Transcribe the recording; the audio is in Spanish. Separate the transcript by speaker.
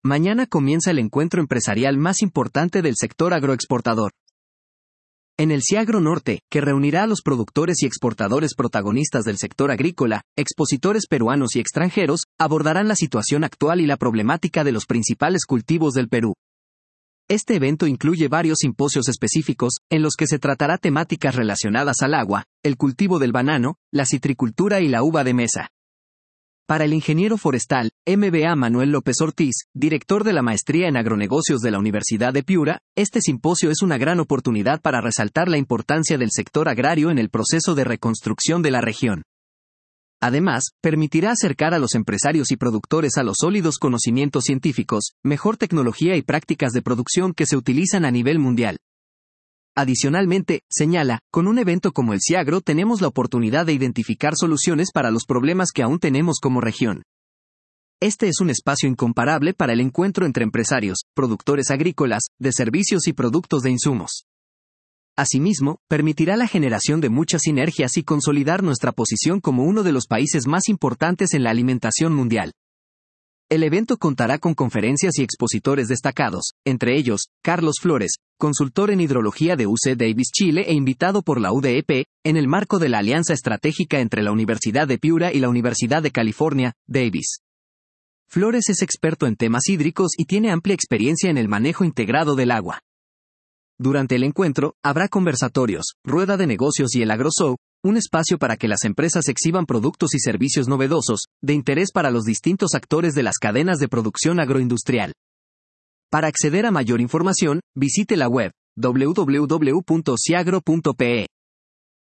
Speaker 1: Mañana comienza el encuentro empresarial más importante del sector agroexportador. En el Ciagro Norte, que reunirá a los productores y exportadores protagonistas del sector agrícola, expositores peruanos y extranjeros, abordarán la situación actual y la problemática de los principales cultivos del Perú. Este evento incluye varios simposios específicos, en los que se tratará temáticas relacionadas al agua, el cultivo del banano, la citricultura y la uva de mesa. Para el ingeniero forestal, MBA Manuel López Ortiz, director de la Maestría en Agronegocios de la Universidad de Piura, este simposio es una gran oportunidad para resaltar la importancia del sector agrario en el proceso de reconstrucción de la región. Además, permitirá acercar a los empresarios y productores a los sólidos conocimientos científicos, mejor tecnología y prácticas de producción que se utilizan a nivel mundial. Adicionalmente, señala, con un evento como el Ciagro tenemos la oportunidad de identificar soluciones para los problemas que aún tenemos como región. Este es un espacio incomparable para el encuentro entre empresarios, productores agrícolas, de servicios y productos de insumos. Asimismo, permitirá la generación de muchas sinergias y consolidar nuestra posición como uno de los países más importantes en la alimentación mundial. El evento contará con conferencias y expositores destacados, entre ellos, Carlos Flores, consultor en hidrología de UC Davis Chile e invitado por la UDEP, en el marco de la alianza estratégica entre la Universidad de Piura y la Universidad de California, Davis. Flores es experto en temas hídricos y tiene amplia experiencia en el manejo integrado del agua. Durante el encuentro, habrá conversatorios, rueda de negocios y el AgroShow, un espacio para que las empresas exhiban productos y servicios novedosos, de interés para los distintos actores de las cadenas de producción agroindustrial. Para acceder a mayor información, visite la web www.ciagro.pe.